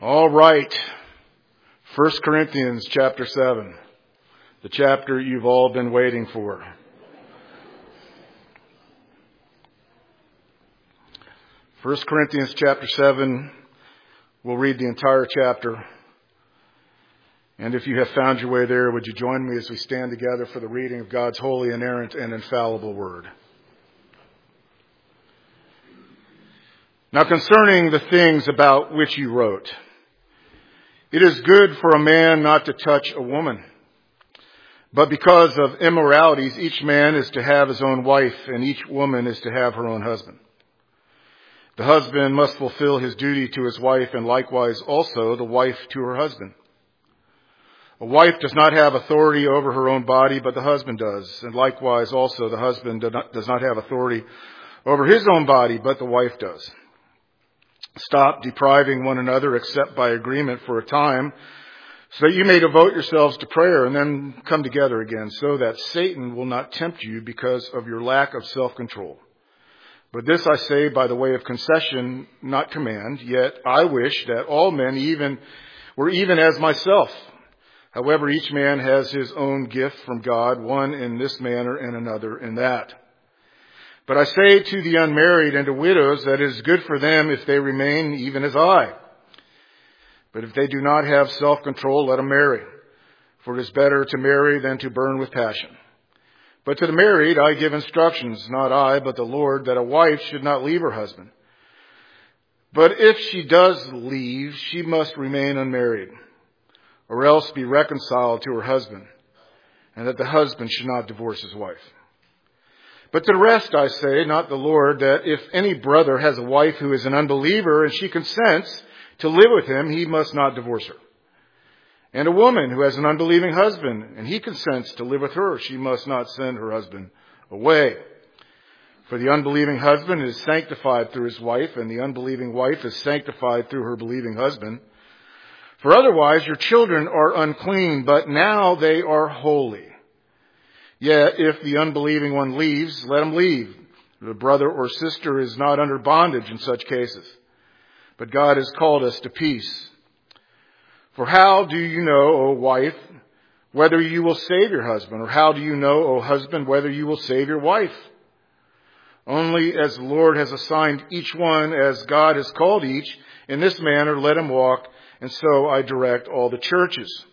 All right. 1 Corinthians chapter 7. The chapter you've all been waiting for. 1 Corinthians chapter 7. We'll read the entire chapter. And if you have found your way there, would you join me as we stand together for the reading of God's holy, inerrant, and infallible word. Now concerning the things about which you wrote, it is good for a man not to touch a woman. But because of immoralities, each man is to have his own wife, and each woman is to have her own husband. The husband must fulfill his duty to his wife, and likewise also the wife to her husband. A wife does not have authority over her own body, but the husband does. And likewise also the husband does not have authority over his own body, but the wife does. Stop depriving one another except by agreement for a time, so that you may devote yourselves to prayer and then come together again, so that Satan will not tempt you because of your lack of self-control. But this I say by the way of concession, not command, yet I wish that all men were even as myself. However, each man has his own gift from God, one in this manner and another in that. But I say to the unmarried and to widows that it is good for them if they remain even as I. But if they do not have self-control, let them marry. For it is better to marry than to burn with passion. But to the married I give instructions, not I, but the Lord, that a wife should not leave her husband. But if she does leave, she must remain unmarried, or else be reconciled to her husband, and that the husband should not divorce his wife. But to the rest I say, not the Lord, that if any brother has a wife who is an unbeliever and she consents to live with him, he must not divorce her. And a woman who has an unbelieving husband and he consents to live with her, she must not send her husband away. For the unbelieving husband is sanctified through his wife, and the unbelieving wife is sanctified through her believing husband. For otherwise your children are unclean, but now they are holy. Yet if the unbelieving one leaves, let him leave. The brother or sister is not under bondage in such cases. But God has called us to peace. For how do you know, O wife, whether you will save your husband? Or how do you know, O husband, whether you will save your wife? Only as the Lord has assigned each one, as God has called each, in this manner let him walk, and so I direct all the churches.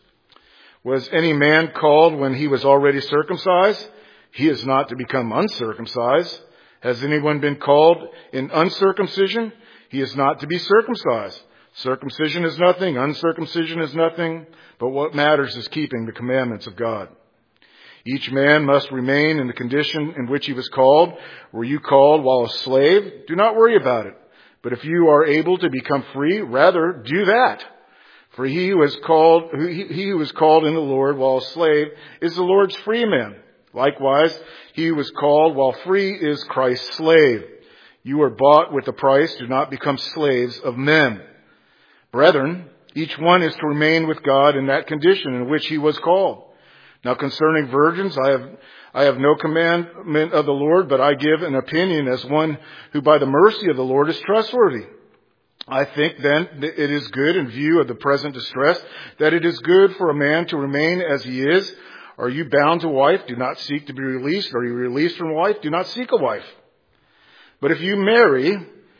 Was any man called when he was already circumcised? He is not to become uncircumcised. Has anyone been called in uncircumcision? He is not to be circumcised. Circumcision is nothing, uncircumcision is nothing, but what matters is keeping the commandments of God. Each man must remain in the condition in which he was called. Were you called while a slave? Do not worry about it. But if you are able to become free, rather do that. For he who is called in the Lord while a slave is the Lord's free man. Likewise, he who was called while free is Christ's slave. You are bought with a price. Do not become slaves of men. Brethren, each one is to remain with God in that condition in which he was called. Now concerning virgins, I have no commandment of the Lord, but I give an opinion as one who by the mercy of the Lord is trustworthy. I think then that it is good in view of the present distress, that it is good for a man to remain as he is. Are you bound to a wife? Do not seek to be released. Are you released from a wife? Do not seek a wife. But if you marry,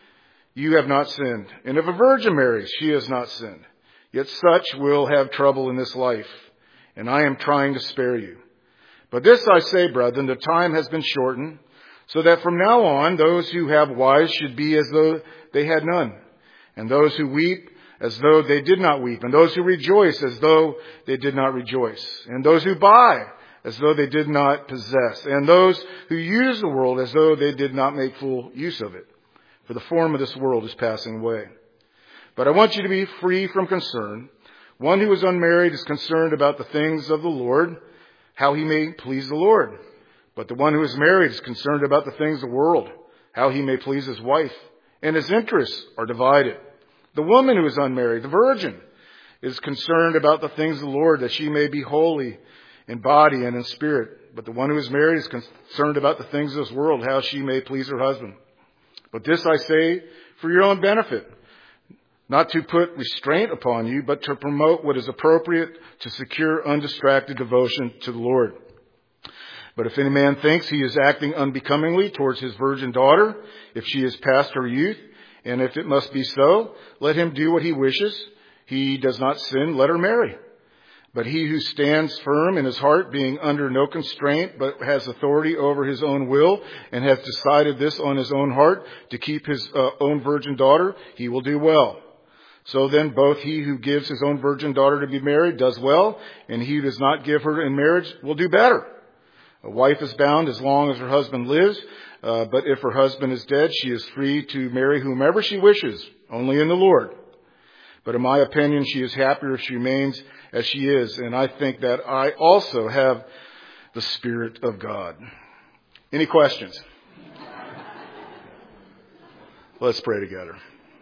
you have not sinned. And if a virgin marries, she has not sinned. Yet such will have trouble in this life, and I am trying to spare you. But this I say, brethren, the time has been shortened, so that from now on those who have wives should be as though they had none. And those who weep as though they did not weep. And those who rejoice as though they did not rejoice. And those who buy as though they did not possess. And those who use the world as though they did not make full use of it. For the form of this world is passing away. But I want you to be free from concern. One who is unmarried is concerned about the things of the Lord, how he may please the Lord. But the one who is married is concerned about the things of the world, how he may please his wife. And his interests are divided. The woman who is unmarried, the virgin, is concerned about the things of the Lord, that she may be holy in body and in spirit. But the one who is married is concerned about the things of this world, how she may please her husband. But this I say for your own benefit, not to put restraint upon you, but to promote what is appropriate to secure undistracted devotion to the Lord. But if any man thinks he is acting unbecomingly towards his virgin daughter, if she is past her youth, and if it must be so, let him do what he wishes. He does not sin, let her marry. But he who stands firm in his heart, being under no constraint, but has authority over his own will, and has decided this on his own heart, to keep his own virgin daughter, he will do well. So then both he who gives his own virgin daughter to be married does well, and he who does not give her in marriage will do better. A wife is bound as long as her husband lives, but if her husband is dead, she is free to marry whomever she wishes, only in the Lord. But in my opinion, she is happier if she remains as she is, and I think that I also have the Spirit of God. Any questions? Let's pray together.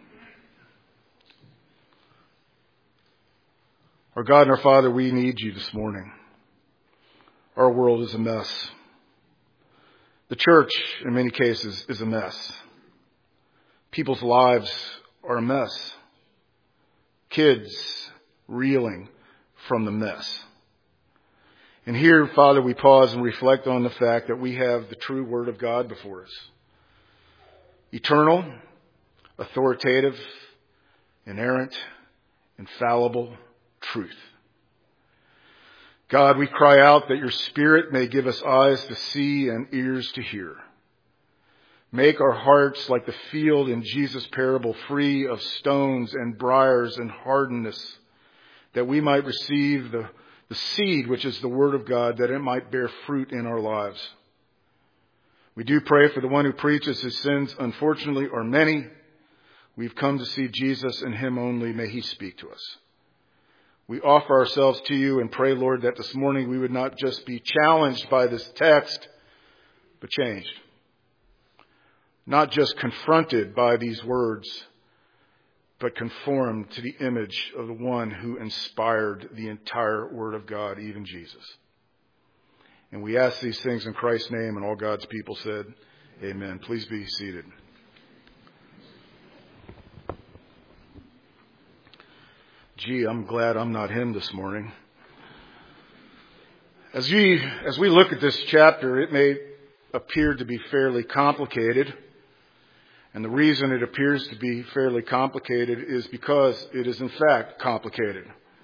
Our God and our Father, we need you this morning. Our world is a mess. The church, in many cases, is a mess. People's lives are a mess. Kids reeling from the mess. And here, Father, we pause and reflect on the fact that we have the true Word of God before us. Eternal, authoritative, inerrant, infallible truth. God, we cry out that your Spirit may give us eyes to see and ears to hear. Make our hearts like the field in Jesus' parable, free of stones and briars and hardness, that we might receive the seed, which is the Word of God, that it might bear fruit in our lives. We do pray for the one who preaches. His sins, unfortunately, are many. We've come to see Jesus and him only. May he speak to us. We offer ourselves to you and pray, Lord, that this morning we would not just be challenged by this text, but changed. Not just confronted by these words, but conformed to the image of the one who inspired the entire Word of God, even Jesus. And we ask these things in Christ's name, and all God's people said, amen. Please be seated. Gee, I'm glad I'm not him this morning. As we look at this chapter, it may appear to be fairly complicated. And the reason it appears to be fairly complicated is because it is in fact complicated.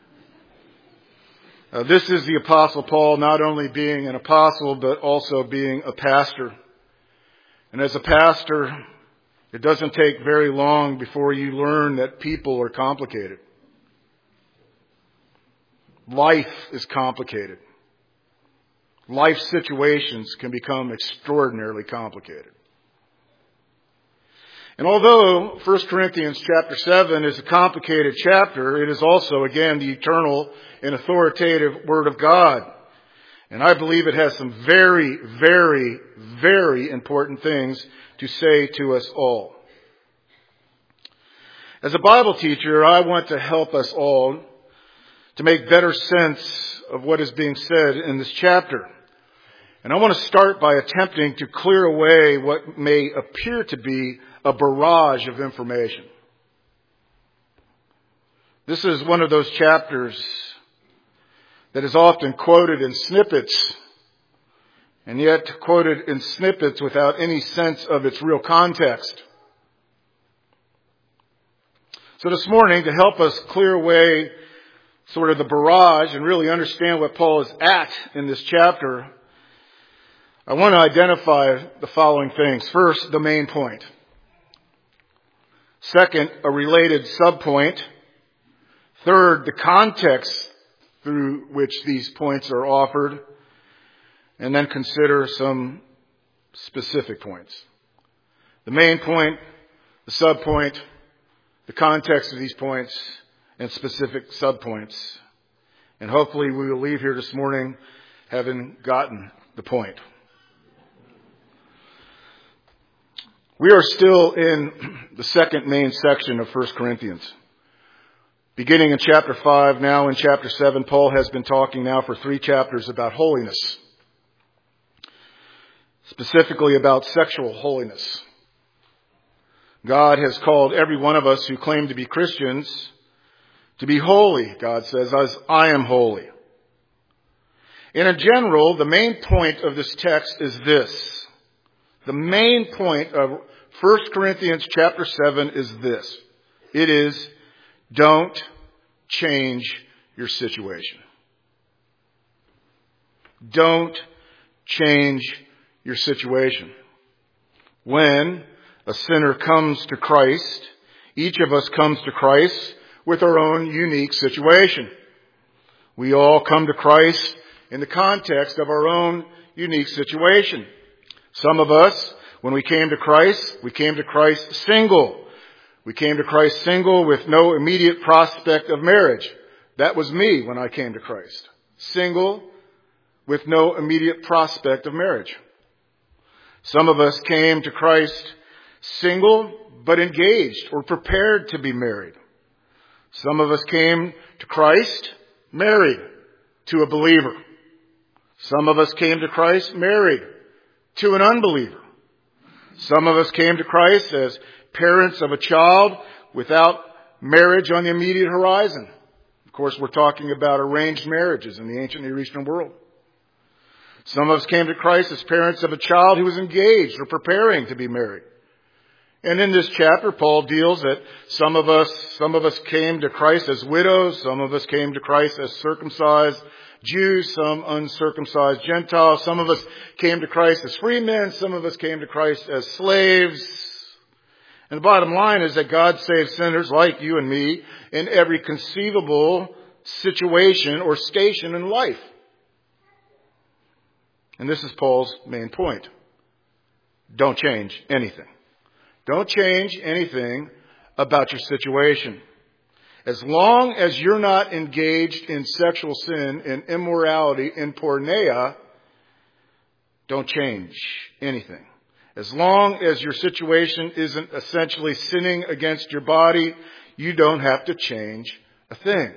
This is the Apostle Paul not only being an apostle, but also being a pastor. And as a pastor, it doesn't take very long before you learn that people are complicated. Life is complicated. Life situations can become extraordinarily complicated. And although 1 Corinthians chapter 7 is a complicated chapter, it is also, again, the eternal and authoritative Word of God. And I believe it has some very, very, very important things to say to us all. As a Bible teacher, I want to help us all to make better sense of what is being said in this chapter. And I want to start by attempting to clear away what may appear to be a barrage of information. This is one of those chapters that is often quoted in snippets, and yet quoted in snippets without any sense of its real context. So this morning, to help us clear away sort of the barrage and really understand what Paul is at in this chapter, I want to identify the following things. First, the main point. Second, a related subpoint. Third, the context through which these points are offered. And then consider some specific points. The main point, the subpoint, the context of these points, and specific subpoints. And hopefully we will leave here this morning having gotten the point. We are still in the second main section of 1 Corinthians. Beginning in chapter 5, now in chapter 7, Paul has been talking now for 3 chapters about holiness. Specifically about sexual holiness. God has called every one of us who claim to be Christians to be holy, God says, as I am holy. And in general, the main point of this text is this. The main point of 1 Corinthians chapter 7 is this. It is, don't change your situation. Don't change your situation. When a sinner comes to Christ, each of us comes to Christ with our own unique situation. We all come to Christ in the context of our own unique situation. Some of us, when we came to Christ single. We came to Christ single with no immediate prospect of marriage. That was me when I came to Christ. Single with no immediate prospect of marriage. Some of us came to Christ single but engaged or prepared to be married. Some of us came to Christ married to a believer. Some of us came to Christ married to an unbeliever. Some of us came to Christ as parents of a child without marriage on the immediate horizon. Of course, we're talking about arranged marriages in the ancient Near Eastern world. Some of us came to Christ as parents of a child who was engaged or preparing to be married. And in this chapter, Paul deals that some of us came to Christ as widows, some of us came to Christ as circumcised Jews, some uncircumcised Gentiles, some of us came to Christ as free men, some of us came to Christ as slaves. And the bottom line is that God saves sinners like you and me in every conceivable situation or station in life. And this is Paul's main point. Don't change anything. Don't change anything about your situation. As long as you're not engaged in sexual sin, in immorality, in porneia, don't change anything. As long as your situation isn't essentially sinning against your body, you don't have to change a thing.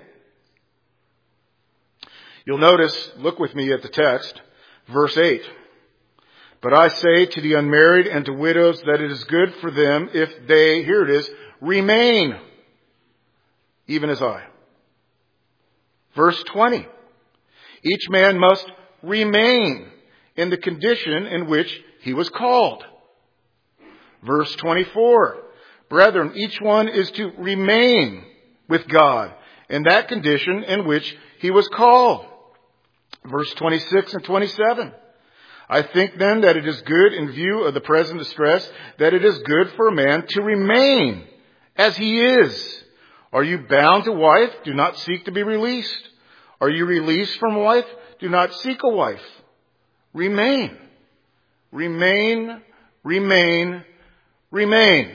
You'll notice, look with me at the text, verse 8. But I say to the unmarried and to widows that it is good for them if they, here it is, remain, even as I. Verse 20. Each man must remain in the condition in which he was called. Verse 24. Brethren, each one is to remain with God in that condition in which he was called. Verse 26 and 27. I think then that it is good in view of the present distress, that it is good for a man to remain as he is. Are you bound to wife? Do not seek to be released. Are you released from wife? Do not seek a wife. Remain. Remain. Remain. Remain.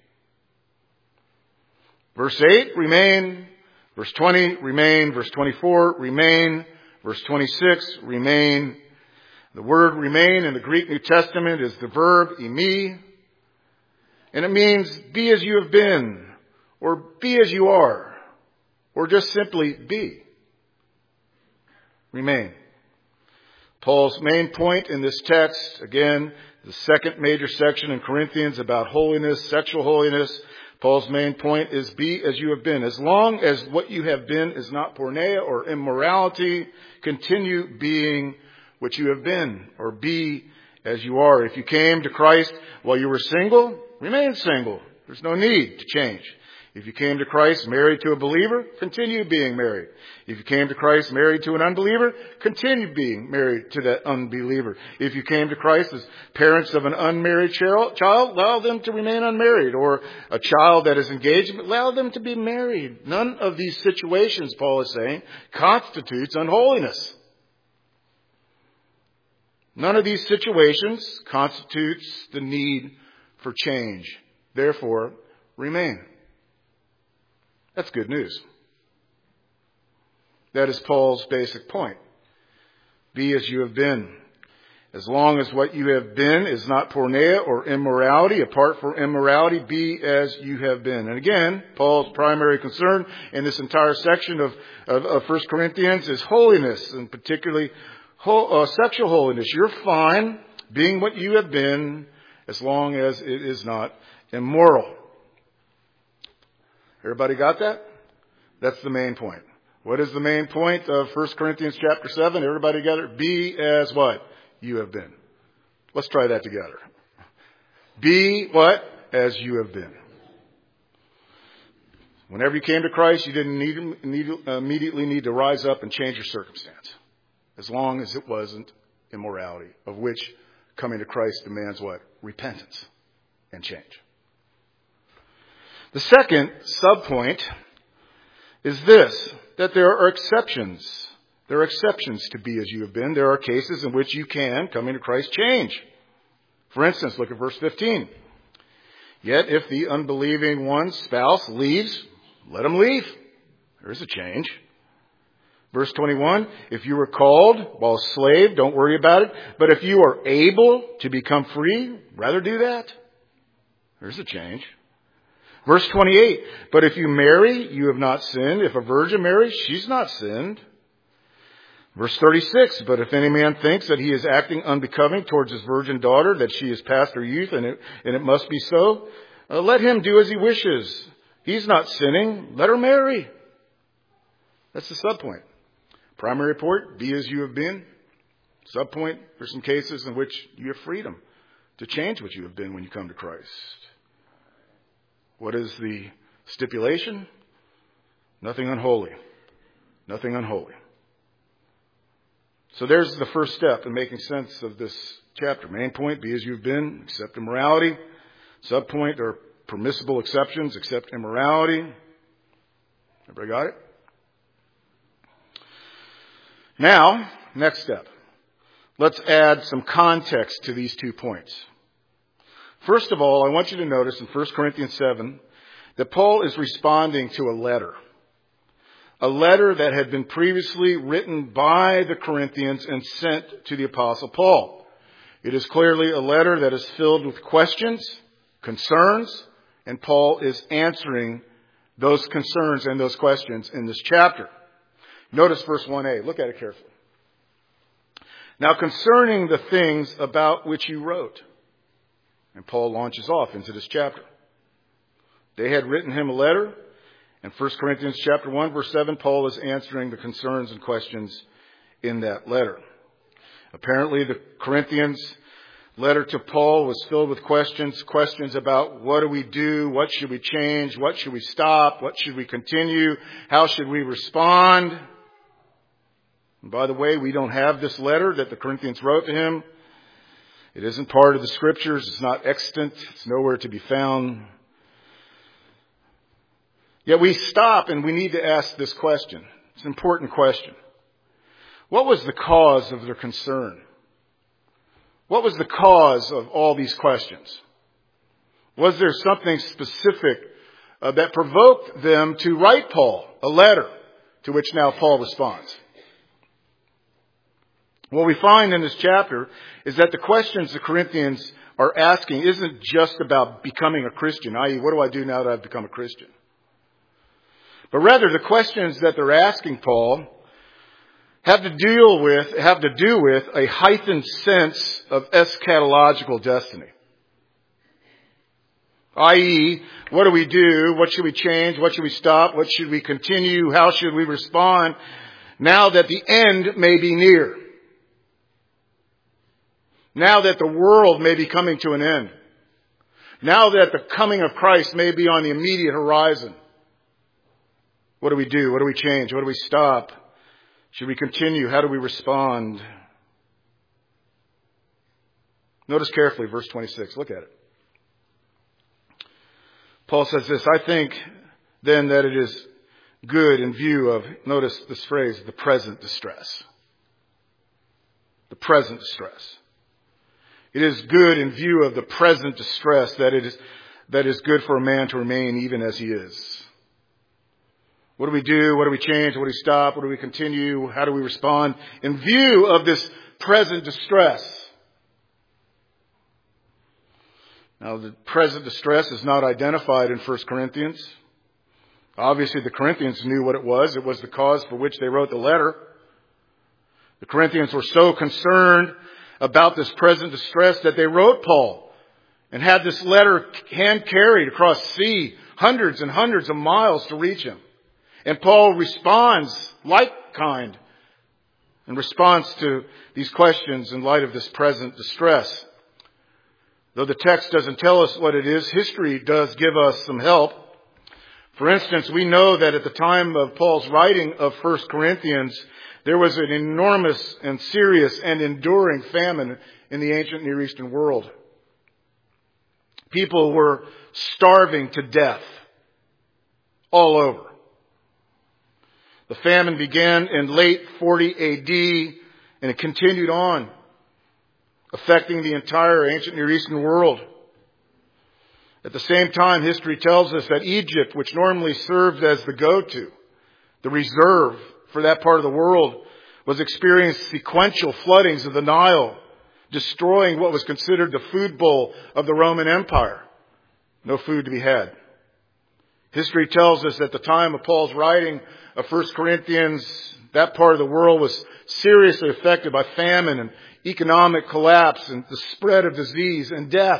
Verse 8, remain. Verse 20, remain. Verse 24, remain. Verse 26, remain. The word remain in the Greek New Testament is the verb eimi. And it means be as you have been, or be as you are, or just simply be. Remain. Paul's main point in this text, again, the second major section in Corinthians about holiness, sexual holiness. Paul's main point is be as you have been. As long as what you have been is not porneia or immorality, continue being what you have been, or be as you are. If you came to Christ while you were single, remain single. There's no need to change. If you came to Christ married to a believer, continue being married. If you came to Christ married to an unbeliever, continue being married to that unbeliever. If you came to Christ as parents of an unmarried child, allow them to remain unmarried. Or a child that is engaged, allow them to be married. None of these situations, Paul is saying, constitutes unholiness. None of these situations constitutes the need for change. Therefore, remain. That's good news. That is Paul's basic point. Be as you have been. As long as what you have been is not porneia or immorality, apart from immorality, be as you have been. And again, Paul's primary concern in this entire section of 1 Corinthians is holiness, and particularly sexual holiness. You're fine being what you have been as long as it is not immoral. Everybody got that? That's the main point. What is the main point of 1 Corinthians chapter 7? Everybody together? Be as what? You have been. Let's try that together. Be what? As you have been. Whenever you came to Christ, you didn't immediately need to rise up and change your circumstance. As long as it wasn't immorality, of which coming to Christ demands what? Repentance and change. The second subpoint is this, that there are exceptions. There are exceptions to be as you have been. There are cases in which you can, coming to Christ, change. For instance, look at verse 15. Yet if the unbelieving one's spouse leaves, let him leave. There's a change. Verse 21, if you were called while a slave, don't worry about it. But if you are able to become free, rather do that. There's a change. Verse 28, but if you marry, you have not sinned. If a virgin marries, she's not sinned. Verse 36, but if any man thinks that he is acting unbecoming towards his virgin daughter, that she is past her youth, and it must be so, let him do as he wishes. He's not sinning. Let her marry. That's the subpoint. Primary point, be as you have been. Subpoint, there's some cases in which you have freedom to change what you have been when you come to Christ. What is the stipulation? Nothing unholy. Nothing unholy. So there's the first step in making sense of this chapter. Main point, be as you've been, accept immorality. Subpoint, there are permissible exceptions, accept immorality. Everybody got it? Now, next step. Let's add some context to these 2 points. First of all, I want you to notice in 1 Corinthians 7 that Paul is responding to a letter. A letter that had been previously written by the Corinthians and sent to the Apostle Paul. It is clearly a letter that is filled with questions, concerns, and Paul is answering those concerns and those questions in this chapter. Notice verse 1a. Look at it carefully. Now concerning the things about which you wrote. And Paul launches off into this chapter. They had written him a letter. In 1 Corinthians chapter 1, verse 7, Paul is answering the concerns and questions in that letter. Apparently the Corinthians' letter to Paul was filled with questions about what do we do, what should we change, what should we stop, what should we continue, how should we respond. And by the way, we don't have this letter that the Corinthians wrote to him. It isn't part of the Scriptures. It's not extant. It's nowhere to be found. Yet we stop and we need to ask this question. It's an important question. What was the cause of their concern? What was the cause of all these questions? Was there something specific that provoked them to write Paul a letter to which now Paul responds? What we find in this chapter is that the questions the Corinthians are asking isn't just about becoming a Christian, i.e., what do I do now that I've become a Christian? But rather, the questions that they're asking Paul have to do with a heightened sense of eschatological destiny. I.e., what do we do? What should we change? What should we stop? What should we continue? How should we respond now that the end may be near? Now that the world may be coming to an end. Now that the coming of Christ may be on the immediate horizon. What do we do? What do we change? What do we stop? Should we continue? How do we respond? Notice carefully verse 26. Look at it. Paul says this, I think then that it is good in view of, notice this phrase, the present distress. The present distress. It is good in view of the present distress that is good for a man to remain even as he is. What do we do? What do we change? What do we stop? What do we continue? How do we respond in view of this present distress? Now, the present distress is not identified in 1 Corinthians. Obviously, the Corinthians knew what it was. It was the cause for which they wrote the letter. The Corinthians were so concerned about this present distress that they wrote Paul and had this letter hand carried across sea hundreds and hundreds of miles to reach him. And Paul responds like kind in response to these questions in light of this present distress. Though the text doesn't tell us what it is, history does give us some help. For instance, we know that at the time of Paul's writing of 1 Corinthians, there was an enormous and serious and enduring famine in the ancient Near Eastern world. People were starving to death all over. The famine began in late 40 AD and it continued on, affecting the entire ancient Near Eastern world. At the same time, history tells us that Egypt, which normally served as the go-to, the reserve for that part of the world, was experiencing sequential floodings of the Nile, destroying what was considered the food bowl of the Roman Empire. No food to be had. History tells us at the time of Paul's writing of 1 Corinthians, that part of the world was seriously affected by famine and economic collapse and the spread of disease and death.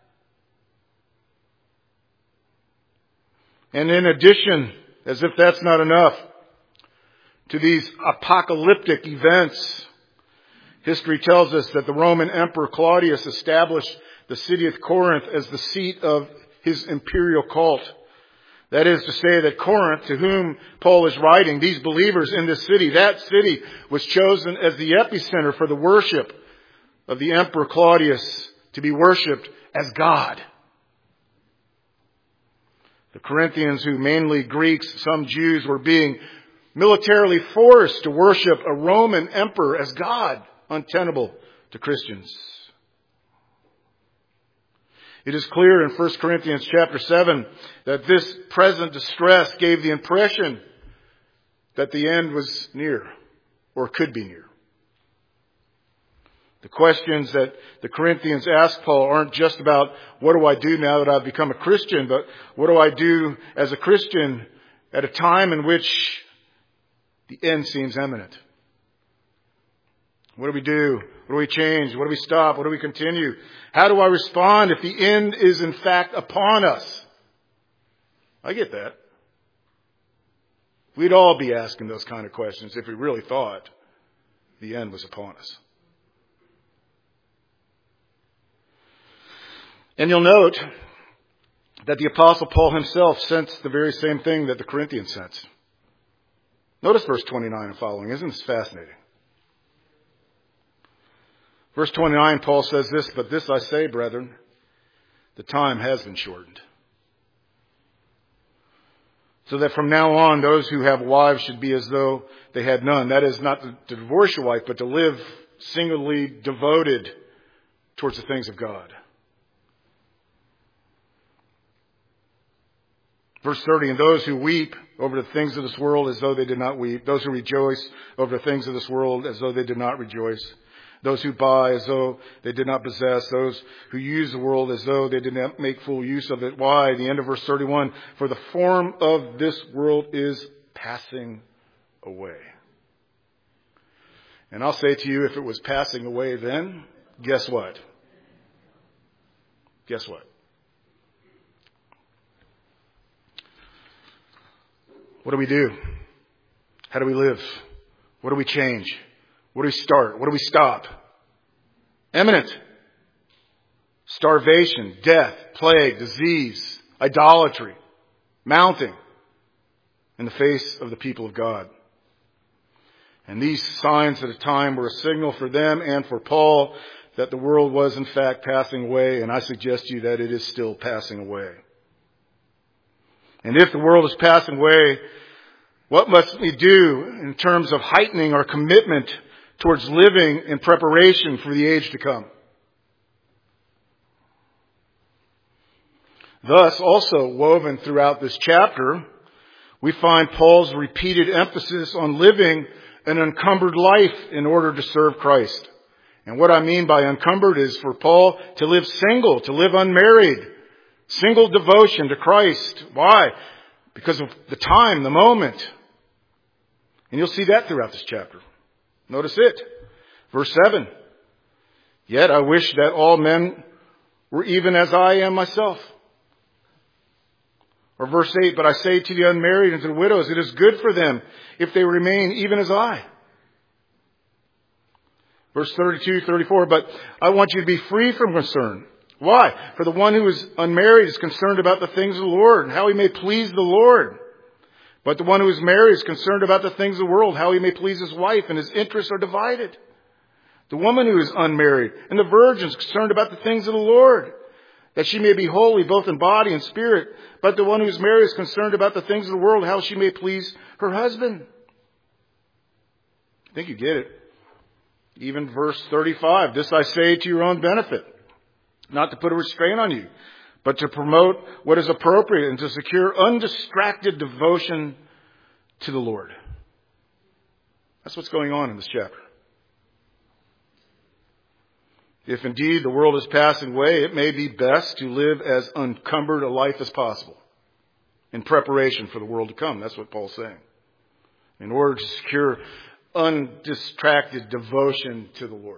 And in addition, as if that's not enough, to these apocalyptic events, history tells us that the Roman Emperor Claudius established the city of Corinth as the seat of his imperial cult. That is to say that Corinth, to whom Paul is writing, these believers in this city, that city was chosen as the epicenter for the worship of the Emperor Claudius, to be worshipped as God. The Corinthians, who mainly Greeks, some Jews, were being militarily forced to worship a Roman emperor as God, untenable to Christians. It is clear in 1 Corinthians chapter 7 that this present distress gave the impression that the end was near, or could be near. The questions that the Corinthians ask Paul aren't just about what do I do now that I've become a Christian, but what do I do as a Christian at a time in which the end seems imminent? What do we do? What do we change? What do we stop? What do we continue? How do I respond if the end is in fact upon us? I get that. We'd all be asking those kind of questions if we really thought the end was upon us. And you'll note that the Apostle Paul himself sensed the very same thing that the Corinthians sensed. Notice verse 29 and following. Isn't this fascinating? Verse 29, Paul says this, "But this I say, brethren, the time has been shortened. So that from now on, those who have wives should be as though they had none." That is, not to divorce your wife, but to live singly devoted towards the things of God. Verse 30, "And those who weep over the things of this world as though they did not weep. Those who rejoice over the things of this world as though they did not rejoice. Those who buy as though they did not possess. Those who use the world as though they did not make full use of it." Why? The end of verse 31, "For the form of this world is passing away." And I'll say to you, if it was passing away then, guess what? Guess what? What do we do? How do we live? What do we change? What do we start? What do we stop? Imminent. Starvation, death, plague, disease, idolatry, mounting in the face of the people of God. And these signs at a time were a signal for them and for Paul that the world was in fact passing away, and I suggest to you that it is still passing away. And if the world is passing away, what must we do in terms of heightening our commitment towards living in preparation for the age to come? Thus, also woven throughout this chapter, we find Paul's repeated emphasis on living an unencumbered life in order to serve Christ. And what I mean by encumbered is for Paul to live single, to live unmarried. Single devotion to Christ. Why? Because of the time, the moment. And you'll see that throughout this chapter. Notice it. Verse 7. "Yet I wish that all men were even as I am myself." Or verse 8, but I say to the unmarried and to the widows, it is good for them if they remain even as I. Verse 32, 34, but I want you to be free from concern. Why? For the one who is unmarried is concerned about the things of the Lord and how he may please the Lord. But the one who is married is concerned about the things of the world, how he may please his wife, and his interests are divided. The woman who is unmarried and the virgin is concerned about the things of the Lord, that she may be holy both in body and spirit. But the one who is married is concerned about the things of the world, how she may please her husband. I think you get it. Even verse 35, this I say to your own benefit, not to put a restraint on you, but to promote what is appropriate and to secure undistracted devotion to the Lord. That's what's going on in this chapter. If indeed the world is passing away, it may be best to live as unencumbered a life as possible in preparation for the world to come. That's what Paul's saying. In order to secure undistracted devotion to the Lord.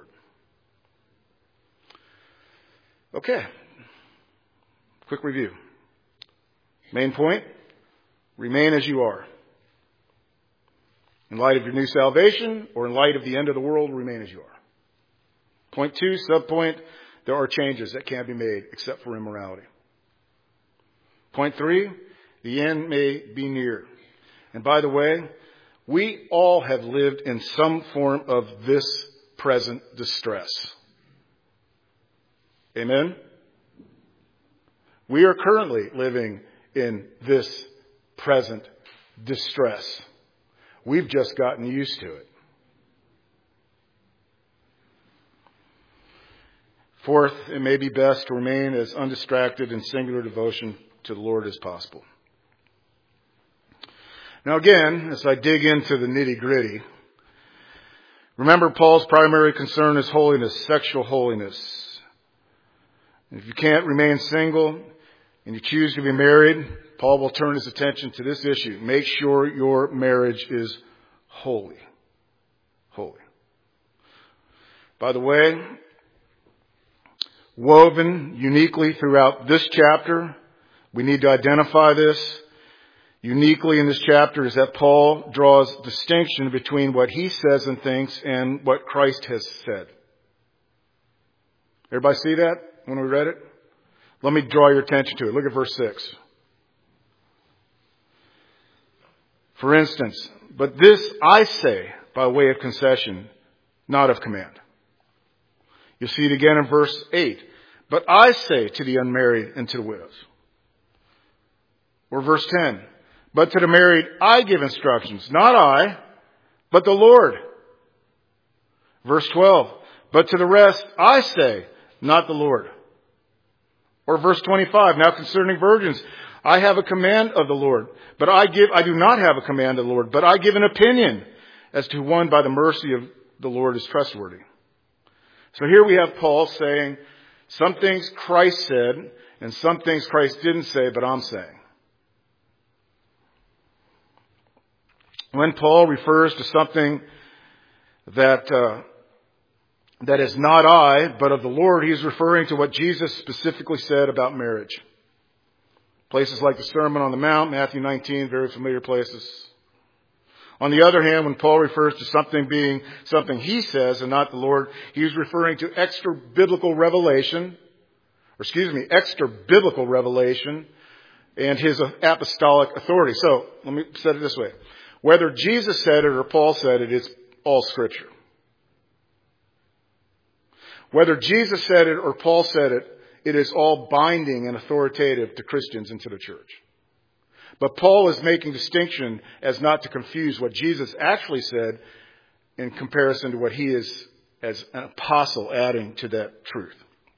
Okay. Quick review. Main point, remain as you are. In light of your new salvation or in light of the end of the world, remain as you are. Point 2, subpoint, there are changes that can't be made except for immorality. Point 3, the end may be near. And by the way, we all have lived in some form of this present distress. Amen? We are currently living in this present distress. We've just gotten used to it. Fourth, it may be best to remain as undistracted in singular devotion to the Lord as possible. Now again, as I dig into the nitty-gritty, remember Paul's primary concern is holiness, sexual holiness. And if you can't remain single and you choose to be married, Paul will turn his attention to this issue. Make sure your marriage is holy. Holy. By the way, woven uniquely throughout this chapter, we need to identify this. Uniquely in this chapter is that Paul draws distinction between what he says and thinks and what Christ has said. Everybody see that when we read it? Let me draw your attention to it. Look at verse 6. For instance, but this I say by way of concession, not of command. You'll see it again in verse 8. But I say to the unmarried and to the widows. Or verse 10. But to the married I give instructions, not I, but the Lord. Verse 12. But to the rest I say, not the Lord. Or verse 25. Now concerning virgins, I have a command of the Lord, but I do not have a command of the Lord, but I give an opinion as to one by the mercy of the Lord is trustworthy. So here we have Paul saying some things Christ said and some things Christ didn't say, but I'm saying. When Paul refers to something that is not I, but of the Lord, he's referring to what Jesus specifically said about marriage. Places like the Sermon on the Mount, Matthew 19, very familiar places. On the other hand, when Paul refers to something being something he says and not the Lord, he's referring to extra biblical revelation and his apostolic authority. So, let me set it this way. Whether Jesus said it or Paul said it, it's all Scripture. Whether Jesus said it or Paul said it, it is all binding and authoritative to Christians and to the church. But Paul is making distinction as not to confuse what Jesus actually said in comparison to what he is as an apostle adding to that truth.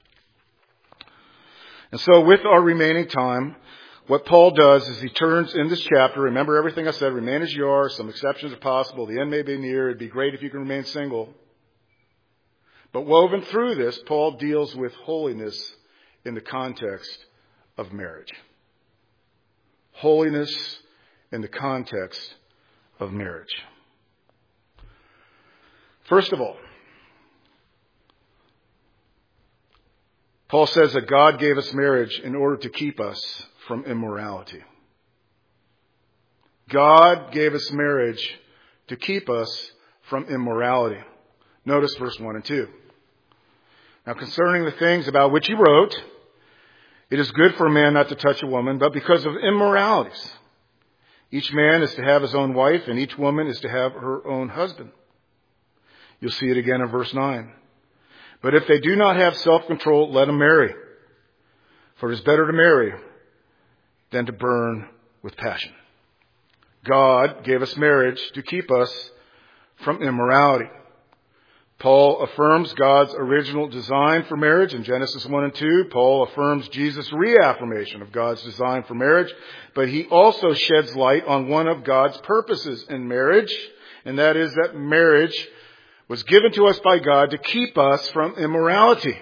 And so with our remaining time, what Paul does is he turns in this chapter, remember everything I said, remain as you are, some exceptions are possible, the end may be near, it'd be great if you can remain single. But woven through this, Paul deals with holiness in the context of marriage. Holiness in the context of marriage. First of all, Paul says that God gave us marriage in order to keep us from immorality. God gave us marriage to keep us from immorality. Notice verse 1 and 2. Now concerning the things about which he wrote, it is good for a man not to touch a woman, but because of immoralities. Each man is to have his own wife, and each woman is to have her own husband. You'll see it again in verse 9. But if they do not have self-control, let them marry. For it is better to marry than to burn with passion. God gave us marriage to keep us from immorality. Paul affirms God's original design for marriage in Genesis 1 and 2. Paul affirms Jesus' reaffirmation of God's design for marriage. But he also sheds light on one of God's purposes in marriage, and that is that marriage was given to us by God to keep us from immorality.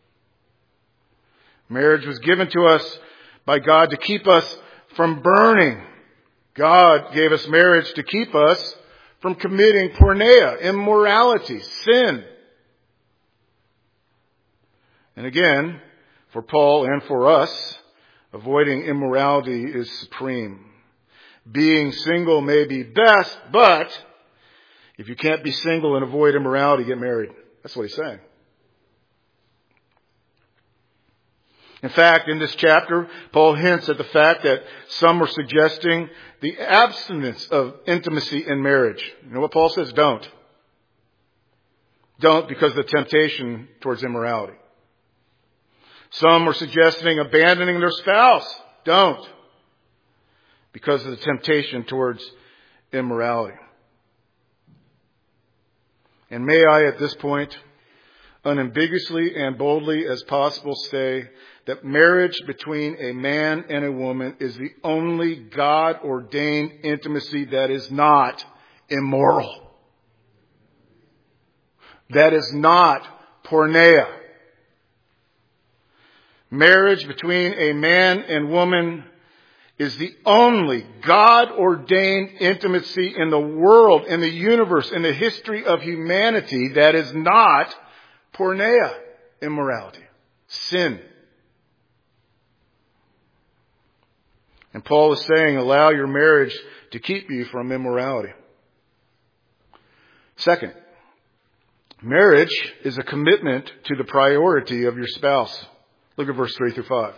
Marriage was given to us by God to keep us from burning. God gave us marriage to keep us from committing porneia, immorality, sin. And again, for Paul and for us, avoiding immorality is supreme. Being single may be best, but if you can't be single and avoid immorality, get married. That's what he's saying. In fact, in this chapter, Paul hints at the fact that some are suggesting the abstinence of intimacy in marriage. You know what Paul says? Don't. Don't, because of the temptation towards immorality. Some are suggesting abandoning their spouse. Don't, because of the temptation towards immorality. And may I at this point unambiguously and boldly as possible say that marriage between a man and a woman is the only God-ordained intimacy that is not immoral. That is not porneia. Marriage between a man and woman is the only God-ordained intimacy in the world, in the universe, in the history of humanity that is not porneia, immorality, sin. And Paul is saying, allow your marriage to keep you from immorality. Second, marriage is a commitment to the priority of your spouse. Look at verse 3 through 5.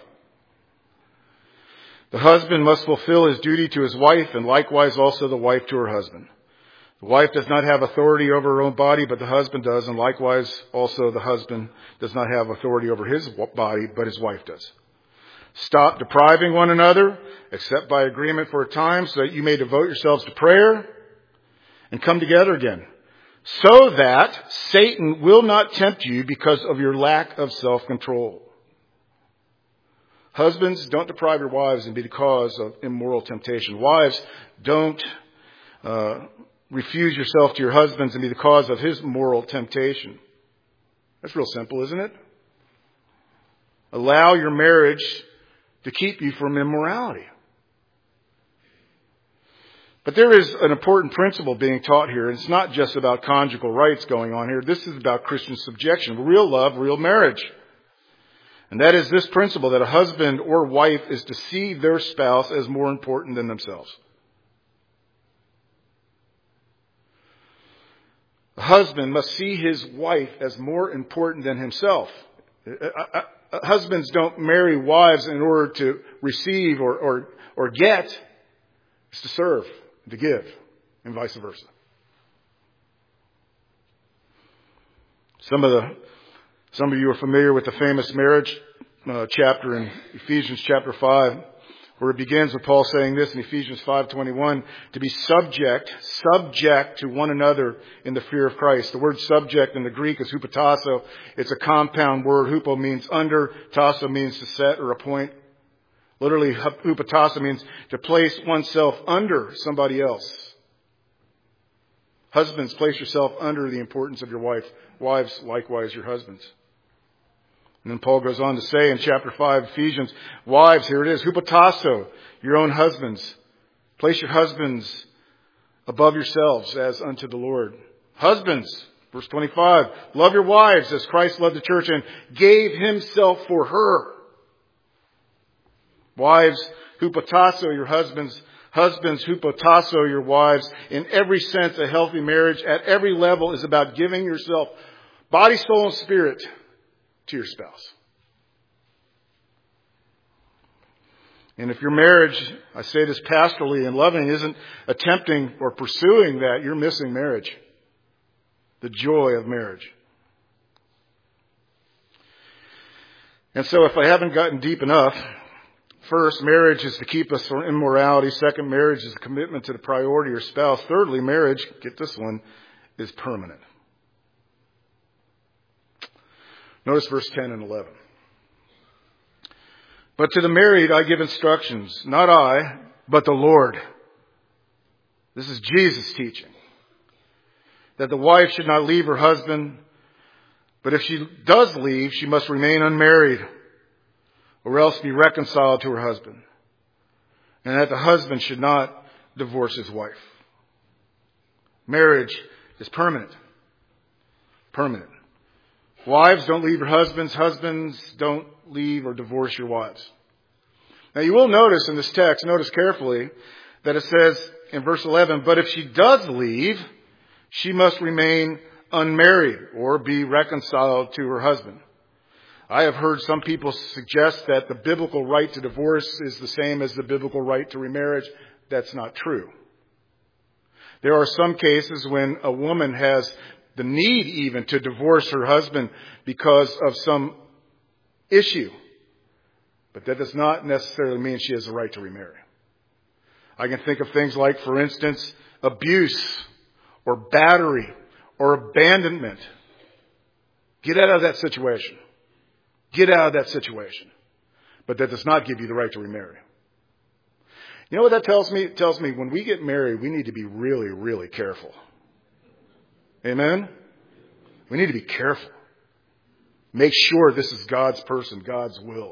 The husband must fulfill his duty to his wife, and likewise also the wife to her husband. The wife does not have authority over her own body, but the husband does, and likewise also the husband does not have authority over his body, but his wife does. Stop depriving one another, except by agreement for a time, so that you may devote yourselves to prayer and come together again, so that Satan will not tempt you because of your lack of self-control. Husbands, don't deprive your wives and be the cause of immoral temptation. Wives, don't refuse yourself to your husbands and be the cause of his moral temptation. That's real simple, isn't it? Allow your marriage to keep you from immorality. But there is an important principle being taught here. It's not just about conjugal rights going on here. This is about Christian subjection, real love, real marriage. And that is this principle, that a husband or wife is to see their spouse as more important than themselves. A husband must see his wife as more important than himself. Husbands don't marry wives in order to receive or get. It's to serve, to give, and vice versa. Some of you are familiar with the famous marriage chapter in Ephesians chapter 5, where it begins with Paul saying this in Ephesians 5:21, to be subject to one another in the fear of Christ. The word subject in the Greek is hupotasso. It's a compound word. Hupo means under, tasso means to set or appoint. Literally, hupotasso means to place oneself under somebody else. Husbands, place yourself under the importance of your wife. Wives, likewise, your husbands. And then Paul goes on to say in chapter 5, Ephesians, wives, here it is, hupotasso, your own husbands. Place your husbands above yourselves as unto the Lord. Husbands, verse 25, love your wives as Christ loved the church and gave himself for her. Wives, hupotasso, your husbands Husbands, hupotasso your wives. In every sense, a healthy marriage at every level is about giving yourself, body, soul, and spirit, to your spouse. And if your marriage, I say this pastorally and loving, isn't attempting or pursuing that, you're missing marriage. The joy of marriage. And so if I haven't gotten deep enough, first, marriage is to keep us from immorality. Second, marriage is a commitment to the priority of your spouse. Thirdly, marriage, get this one, is permanent. Notice verse 10 and 11. But to the married I give instructions, not I, but the Lord. This is Jesus' teaching. That the wife should not leave her husband, but if she does leave, she must remain unmarried, or else be reconciled to her husband. And that the husband should not divorce his wife. Marriage is permanent. Permanent. Wives, don't leave your husbands. Husbands, don't leave or divorce your wives. Now you will notice in this text, notice carefully, that it says in verse 11, but if she does leave, she must remain unmarried or be reconciled to her husband. I have heard some people suggest that the biblical right to divorce is the same as the biblical right to remarriage. That's not true. There are some cases when a woman has the need even to divorce her husband because of some issue. But that does not necessarily mean she has the right to remarry. I can think of things like, for instance, abuse or battery or abandonment. Get out of that situation. Get out of that situation. But that does not give you the right to remarry. You know what that tells me? It tells me when we get married, we need to be really, really careful. Amen? We need to be careful. Make sure this is God's person, God's will.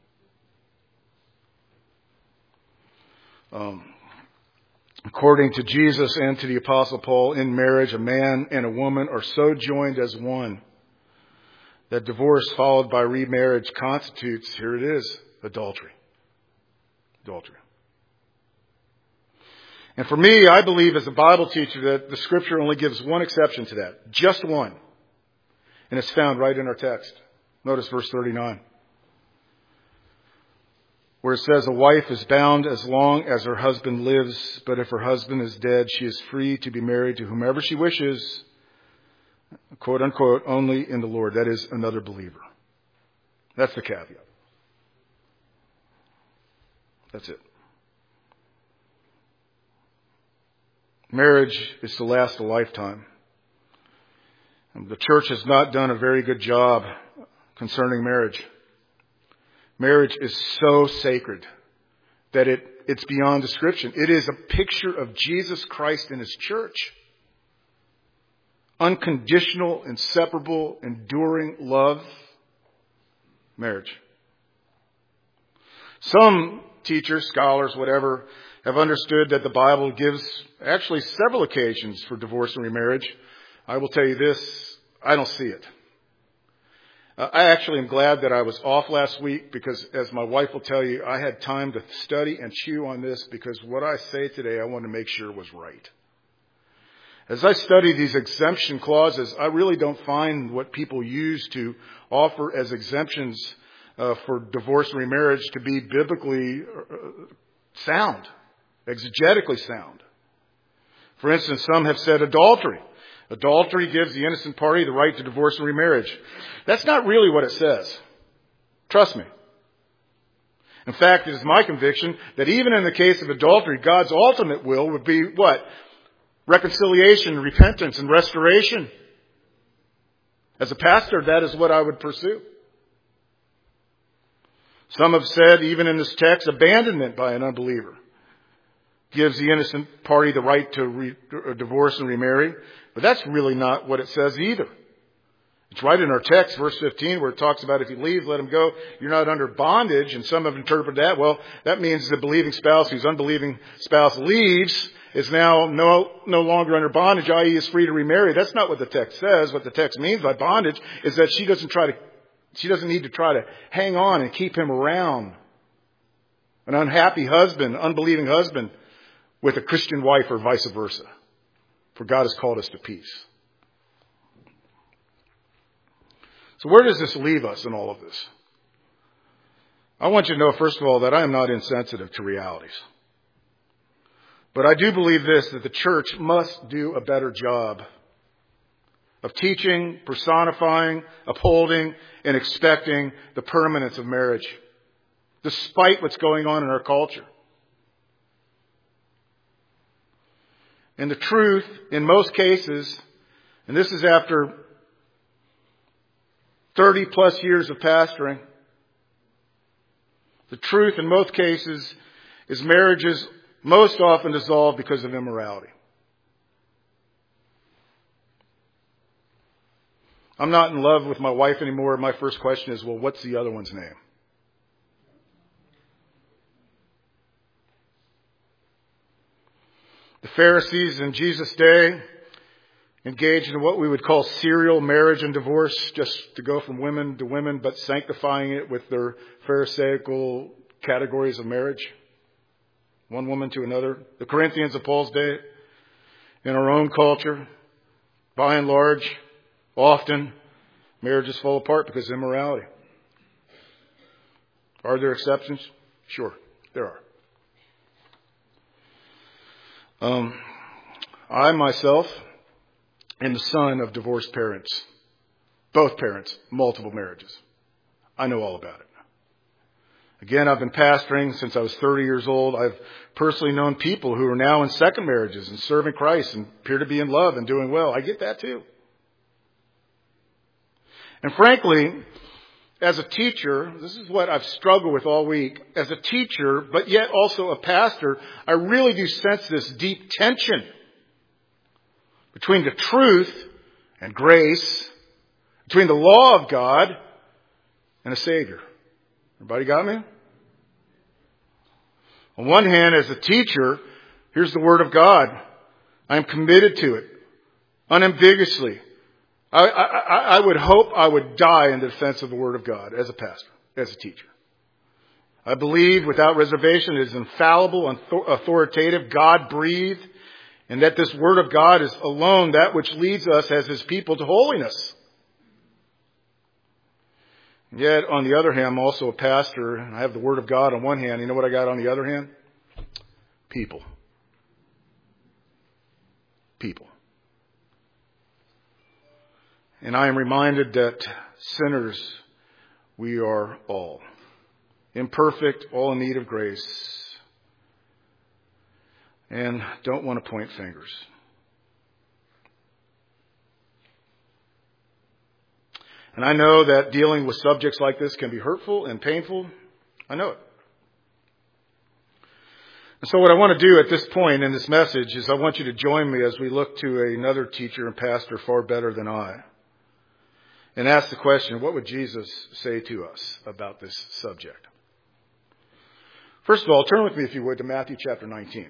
According to Jesus and to the Apostle Paul, in marriage, a man and a woman are so joined as one that divorce followed by remarriage constitutes, here it is, adultery. Adultery. And for me, I believe as a Bible teacher that the Scripture only gives one exception to that. Just one. And it's found right in our text. Notice verse 39. Where it says, a wife is bound as long as her husband lives, but if her husband is dead, she is free to be married to whomever she wishes, quote unquote, only in the Lord. That is, another believer. That's the caveat. That's it. Marriage is to last a lifetime. And the church has not done a very good job concerning marriage. Marriage is so sacred that it's beyond description. It is a picture of Jesus Christ and His church. Unconditional, inseparable, enduring love. Marriage. Some teachers, scholars, whatever, have understood that the Bible gives actually several occasions for divorce and remarriage. I will tell you this, I don't see it. I actually am glad that I was off last week because, as my wife will tell you, I had time to study and chew on this because what I say today I want to make sure was right. As I study these exemption clauses, I really don't find what people use to offer as exemptions for divorce and remarriage to be biblically sound, exegetically sound. For instance, some have said adultery. Adultery gives the innocent party the right to divorce and remarriage. That's not really what it says. Trust me. In fact, it is my conviction that even in the case of adultery, God's ultimate will would be what? Reconciliation, repentance, and restoration. As a pastor, that is what I would pursue. Some have said, even in this text, abandonment by an unbeliever gives the innocent party the right to divorce and remarry. But that's really not what it says either. It's right in our text, verse 15, where it talks about if he leaves, let him go. You're not under bondage. And some have interpreted that. Well, that means the believing spouse whose unbelieving spouse leaves is now no longer under bondage, i.e. is free to remarry. That's not what the text says. What the text means by bondage is that she doesn't need to try to hang on and keep him around. An unhappy husband, unbelieving husband, with a Christian wife or vice versa. For God has called us to peace. So where does this leave us in all of this? I want you to know, first of all, that I am not insensitive to realities. But I do believe this, that the church must do a better job of teaching, personifying, upholding, and expecting the permanence of marriage, despite what's going on in our culture. And the truth, in most cases, and this is after 30 plus years of pastoring, the truth in most cases is marriages most often dissolve because of immorality. I'm not in love with my wife anymore. My first question is, well, what's the other one's name? The Pharisees in Jesus' day engaged in what we would call serial marriage and divorce, just to go from women to women, but sanctifying it with their Pharisaical categories of marriage. One woman to another. The Corinthians of Paul's day, in our own culture, by and large, often, marriages fall apart because of immorality. Are there exceptions? Sure, there are. I myself am the son of divorced parents. Both parents, multiple marriages. I know all about it. Again, I've been pastoring since I was 30 years old. I've personally known people who are now in second marriages and serving Christ and appear to be in love and doing well. I get that too. And frankly, as a teacher, this is what I've struggled with all week. As a teacher, but yet also a pastor, I really do sense this deep tension between the truth and grace, between the law of God and a Savior. Everybody got me? On one hand, as a teacher, here's the Word of God. I am committed to it, unambiguously. I would hope I would die in the defense of the Word of God as a pastor, as a teacher. I believe without reservation it is infallible and authoritative, God-breathed, and that this Word of God is alone that which leads us as His people to holiness. Yet, on the other hand, I'm also a pastor, and I have the Word of God on one hand. You know what I got on the other hand? People. People. And I am reminded that sinners, we are all. Imperfect, all in need of grace. And don't want to point fingers. And I know that dealing with subjects like this can be hurtful and painful. I know it. And so what I want to do at this point in this message is I want you to join me as we look to another teacher and pastor far better than I. And ask the question, what would Jesus say to us about this subject? First of all, turn with me, if you would, to Matthew chapter 19.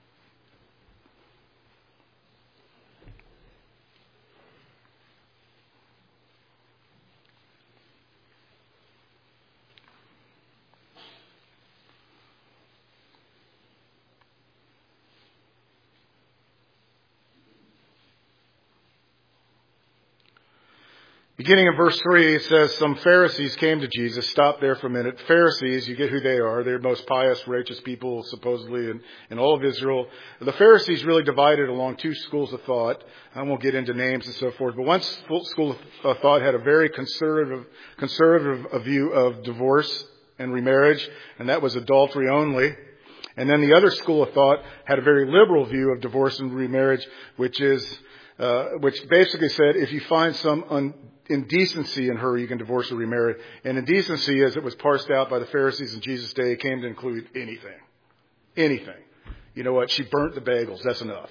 Beginning in verse 3, it says, some Pharisees came to Jesus. Stop there for a minute. Pharisees, you get who they are. They're the most pious, righteous people, supposedly, in all of Israel. The Pharisees really divided along two schools of thought. I won't get into names and so forth. But one school of thought had a very conservative view of divorce and remarriage, and that was adultery only. And then the other school of thought had a very liberal view of divorce and remarriage, which basically said if you find some indecency in her, you can divorce or remarry. And indecency, as it was parsed out by the Pharisees in Jesus' day, came to include anything. Anything. You know what? She burnt the bagels. That's enough.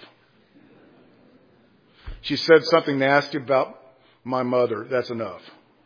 She said something nasty about my mother. That's enough.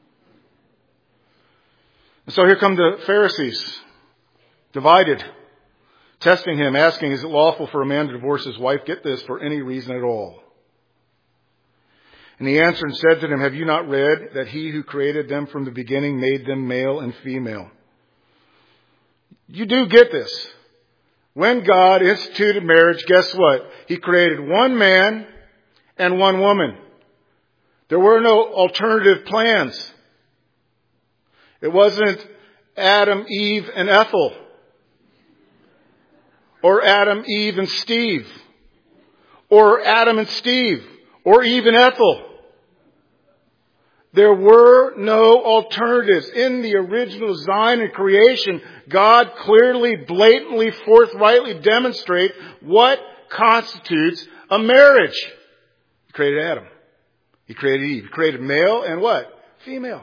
And so here come the Pharisees, divided, testing him, asking, is it lawful for a man to divorce his wife? Get this, for any reason at all. And he answered and said to them, have you not read that he who created them from the beginning made them male and female? You do get this. When God instituted marriage, guess what? He created one man and one woman. There were no alternative plans. It wasn't Adam, Eve, and Ethel. Or Adam, Eve, and Steve. Or Adam and Steve. Or even Ethel. There were no alternatives. In the original design and creation, God clearly, blatantly, forthrightly demonstrates what constitutes a marriage. He created Adam. He created Eve. He created male and what? Female.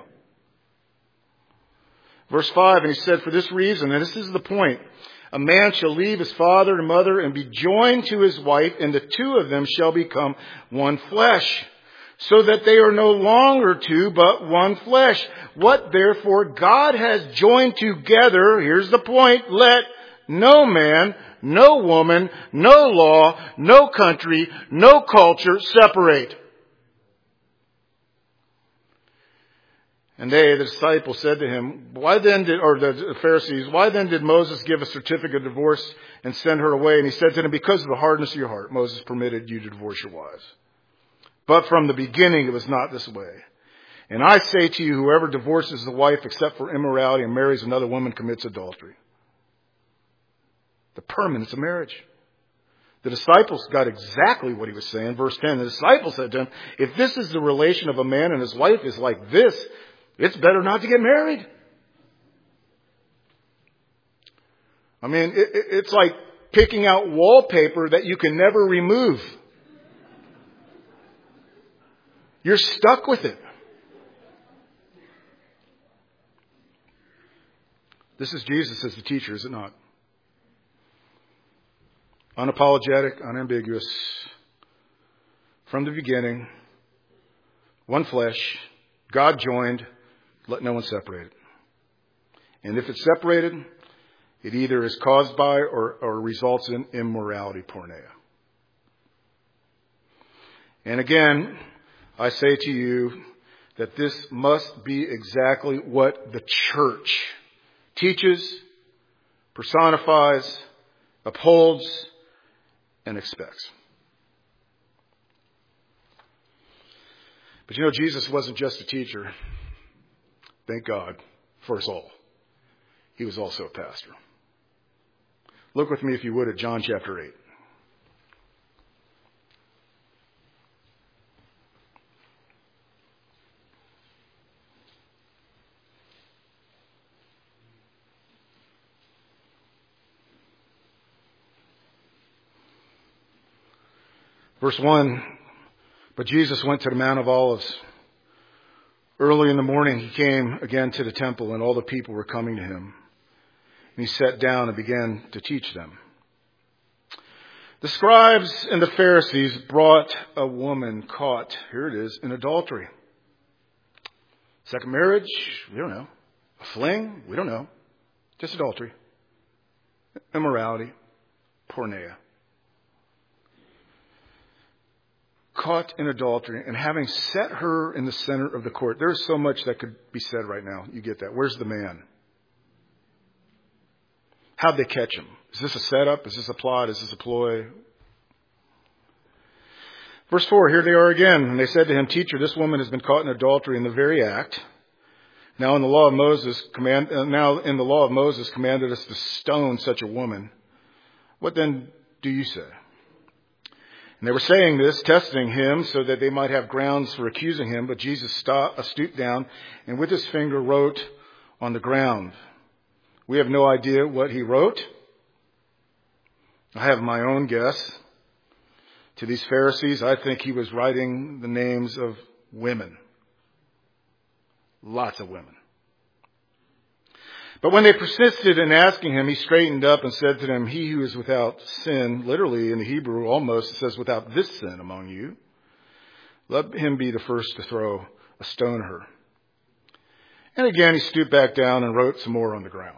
Verse 5, and he said, for this reason, and this is the point, a man shall leave his father and mother and be joined to his wife, and the two of them shall become one flesh. So that they are no longer two, but one flesh. What therefore God has joined together, here's the point, let no man, no woman, no law, no country, no culture separate. And they, the disciples, said to him, the Pharisees, why then did Moses give a certificate of divorce and send her away? And he said to them, because of the hardness of your heart, Moses permitted you to divorce your wives. But from the beginning it was not this way. And I say to you, whoever divorces a wife except for immorality and marries another woman commits adultery. The permanence of marriage. The disciples got exactly what he was saying. Verse 10, the disciples said to him, if this is the relation of a man and his wife is like this, it's better not to get married. I mean, it's like picking out wallpaper that you can never remove. You're stuck with it. This is Jesus as the teacher, is it not? Unapologetic, unambiguous. From the beginning, one flesh, God joined, let no one separate it. And if it's separated, it either is caused by or results in immorality, porneia. And again, I say to you that this must be exactly what the church teaches, personifies, upholds, and expects. But Jesus wasn't just a teacher. Thank God for us all. He was also a pastor. Look with me, if you would, at John chapter 8. Verse 1, but Jesus went to the Mount of Olives. Early in the morning he came again to the temple, and all the people were coming to him. And he sat down and began to teach them. The scribes and the Pharisees brought a woman caught, here it is, in adultery. Second marriage, we don't know. A fling, we don't know. Just adultery. Immorality, porneia. Caught in adultery, and having set her in the center of the court. There's so much that could be said right now. You get that. Where's the man? How'd they catch him? Is this a setup? Is this a plot? Is this a ploy? Verse 4, here they are again. And they said to him, Teacher, this woman has been caught in adultery in the very act. Now in the law of Moses commanded us to stone such a woman. What then do you say? And they were saying this, testing him, so that they might have grounds for accusing him. But Jesus stooped down and with his finger wrote on the ground. We have no idea what he wrote. I have my own guess. To these Pharisees, I think he was writing the names of women. Lots of women. But when they persisted in asking him, he straightened up and said to them, he who is without sin, literally in the Hebrew almost, it says without this sin among you, let him be the first to throw a stone at her. And again he stooped back down and wrote some more on the ground.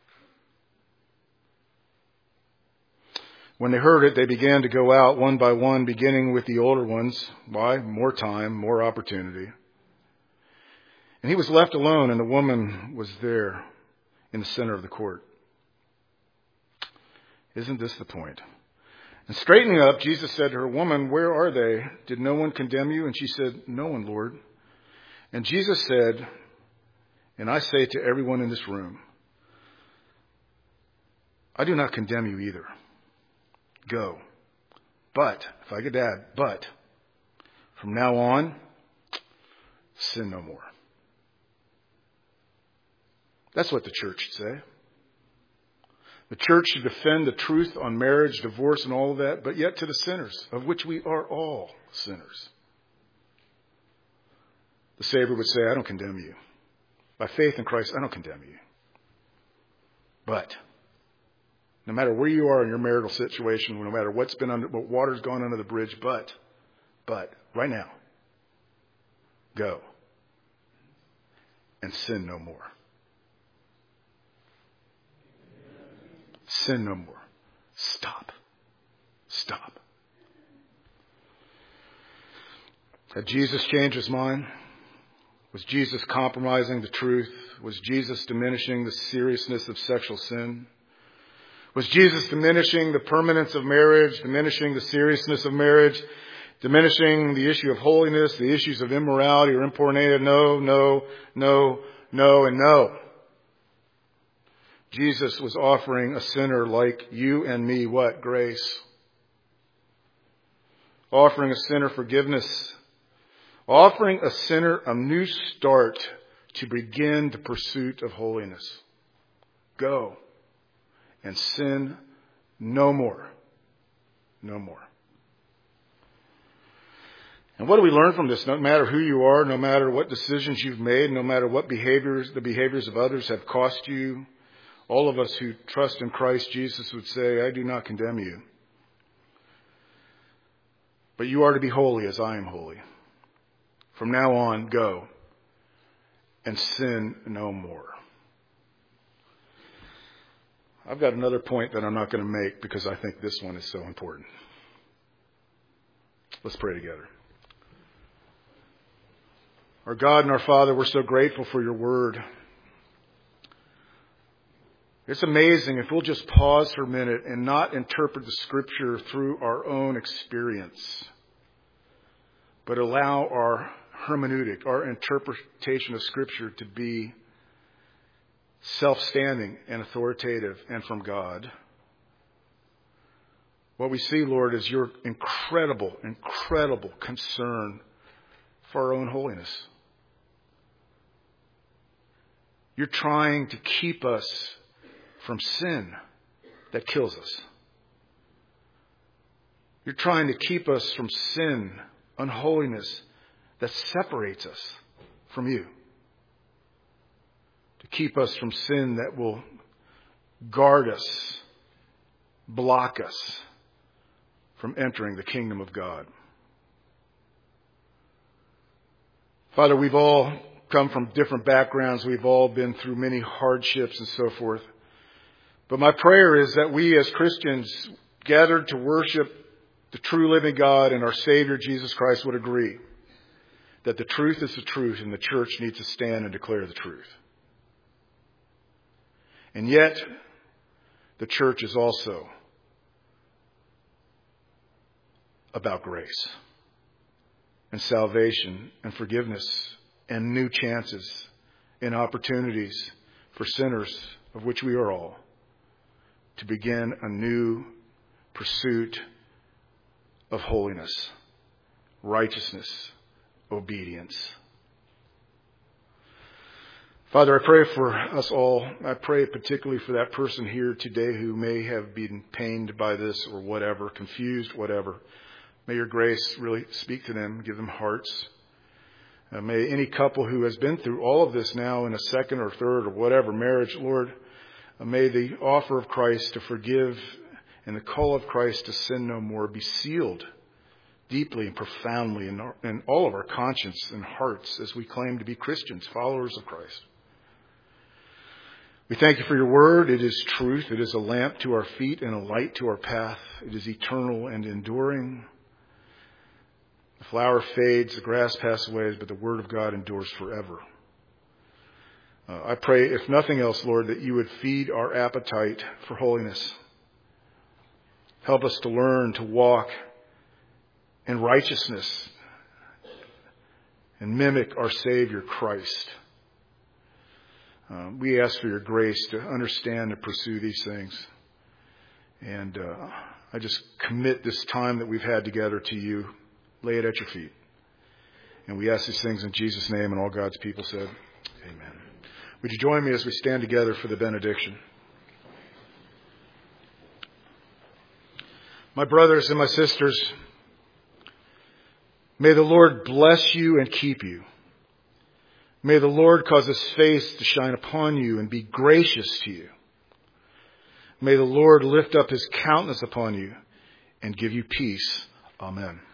When they heard it, they began to go out one by one, beginning with the older ones. Why? More time, more opportunity. And he was left alone, and the woman was there in the center of the court. Isn't this the point? And straightening up, Jesus said to her, "Woman, where are they? Did no one condemn you?" And she said, "No one, Lord." And Jesus said, "And I say to everyone in this room, I do not condemn you either. Go. But," if I could add, "but, from now on, sin no more." That's what the church should say. The church should defend the truth on marriage, divorce, and all of that, but yet to the sinners, of which we are all sinners. The Savior would say, "I don't condemn you. By faith in Christ, I don't condemn you. But, no matter where you are in your marital situation, no matter what water's gone under the bridge, but, right now, go and sin no more. Sin no more. Stop. Had Jesus changed his mind? Was Jesus compromising the truth? Was Jesus diminishing the seriousness of sexual sin? Was Jesus diminishing the permanence of marriage, diminishing the seriousness of marriage, diminishing the issue of holiness, the issues of immorality or importunity? No, and no. Jesus was offering a sinner like you and me what? Grace. Offering a sinner forgiveness. Offering a sinner a new start to begin the pursuit of holiness. Go and sin no more. No more. And what do we learn from this? No matter who you are, no matter what decisions you've made, no matter what the behaviors of others have cost you, all of us who trust in Christ Jesus would say, "I do not condemn you. But you are to be holy as I am holy. From now on, go and sin no more." I've got another point that I'm not going to make because I think this one is so important. Let's pray together. Our God and our Father, we're so grateful for your word. It's amazing if we'll just pause for a minute and not interpret the Scripture through our own experience, but allow our hermeneutic, our interpretation of Scripture to be self-standing and authoritative and from God. What we see, Lord, is your incredible concern for our own holiness. You're trying to keep us from sin that kills us. You're trying to keep us from sin, unholiness that separates us from you. To keep us from sin that will guard us, block us from entering the kingdom of God. Father, we've all come from different backgrounds. We've all been through many hardships and so forth. But my prayer is that we as Christians gathered to worship the true living God and our Savior Jesus Christ would agree that the truth is the truth and the church needs to stand and declare the truth. And yet, the church is also about grace and salvation and forgiveness and new chances and opportunities for sinners, of which we are all, to begin a new pursuit of holiness, righteousness, obedience. Father, I pray for us all. I pray particularly for that person here today who may have been pained by this or whatever, confused, whatever. May your grace really speak to them, give them hearts. May any couple who has been through all of this now in a second or third or whatever marriage, Lord, may the offer of Christ to forgive and the call of Christ to sin no more be sealed deeply and profoundly in all of our conscience and hearts as we claim to be Christians, followers of Christ. We thank you for your word. It is truth. It is a lamp to our feet and a light to our path. It is eternal and enduring. The flower fades, the grass passes away, but the word of God endures forever. I pray, if nothing else, Lord, that you would feed our appetite for holiness. Help us to learn to walk in righteousness and mimic our Savior Christ. We ask for your grace to understand and pursue these things. And I just commit this time that we've had together to you. Lay it at your feet. And we ask these things in Jesus' name, and all God's people said, amen. Would you join me as we stand together for the benediction? My brothers and my sisters, may the Lord bless you and keep you. May the Lord cause his face to shine upon you and be gracious to you. May the Lord lift up his countenance upon you and give you peace. Amen.